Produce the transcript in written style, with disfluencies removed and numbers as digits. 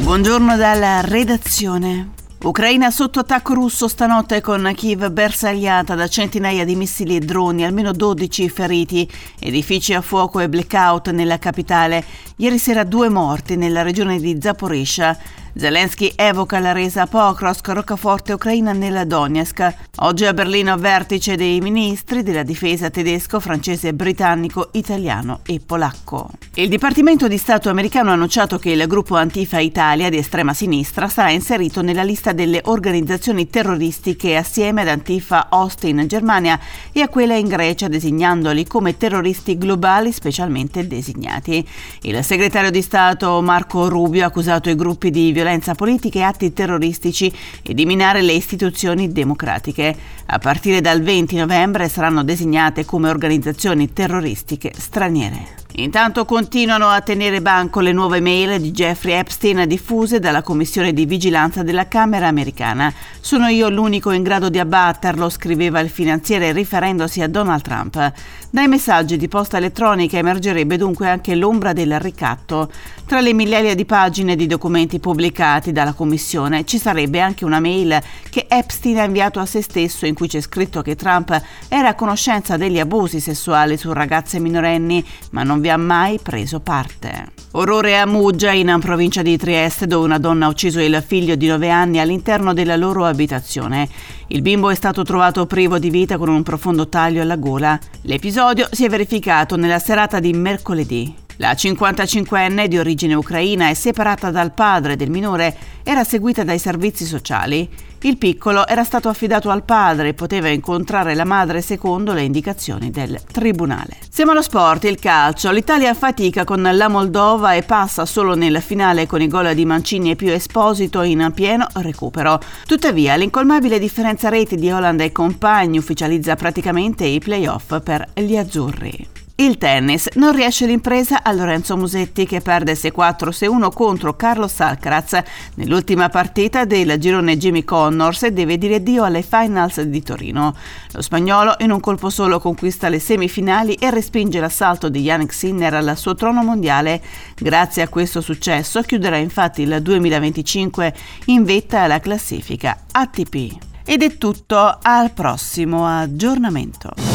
Buongiorno dalla redazione. Ucraina sotto attacco russo stanotte con Kiev bersagliata da centinaia di missili e droni, almeno 12 feriti, edifici a fuoco e blackout nella capitale. Ieri sera 2 morti nella regione di Zaporizhzhia. Zelensky evoca la resa a Pokrovsk, roccaforte ucraina nella Donetsk. Oggi a Berlino vertice dei ministri della difesa tedesco, francese, britannico, italiano e polacco. Il Dipartimento di Stato americano ha annunciato che il gruppo Antifa Italia di estrema sinistra sarà inserito nella lista delle organizzazioni terroristiche assieme ad Antifa Austin in Germania e a quella in Grecia, designandoli come terroristi globali specialmente designati. Il segretario di Stato Marco Rubio ha accusato i gruppi di violenza politica e atti terroristici e di minare le istituzioni democratiche. A partire dal 20 novembre saranno designate come organizzazioni terroristiche straniere. Intanto continuano a tenere banco le nuove mail di Jeffrey Epstein diffuse dalla Commissione di Vigilanza della Camera americana. Sono io l'unico in grado di abbatterlo, scriveva il finanziere riferendosi a Donald Trump. Dai messaggi di posta elettronica emergerebbe dunque anche l'ombra del ricatto. Tra le migliaia di pagine di documenti pubblicati dalla Commissione ci sarebbe anche una mail che Epstein ha inviato a se stesso in cui c'è scritto che Trump era a conoscenza degli abusi sessuali su ragazze minorenni, ma non vi ha mai preso parte. Orrore a Muggia, in provincia di Trieste, dove una donna ha ucciso il figlio di 9 anni all'interno della loro abitazione. Il bimbo è stato trovato privo di vita con un profondo taglio alla gola. L'episodio si è verificato nella serata di mercoledì. La 55enne di origine ucraina e separata dal padre del minore era seguita dai servizi sociali. Il piccolo era stato affidato al padre e poteva incontrare la madre secondo le indicazioni del tribunale. Siamo allo sport, il calcio. L'Italia fatica con la Moldova e passa solo nel finale con i gol di Mancini e più Esposito in pieno recupero. Tuttavia, l'incolmabile differenza reti di Haaland e compagni ufficializza praticamente i play-off per gli azzurri. Il tennis, non riesce l'impresa a Lorenzo Musetti che perde 6-4, 6-1 contro Carlos Alcaraz nell'ultima partita del girone Jimmy Connors e deve dire addio alle finals di Torino. Lo spagnolo in un colpo solo conquista le semifinali e respinge l'assalto di Jannik Sinner al suo trono mondiale. Grazie a questo successo chiuderà infatti il 2025 in vetta alla classifica ATP. Ed è tutto, al prossimo aggiornamento.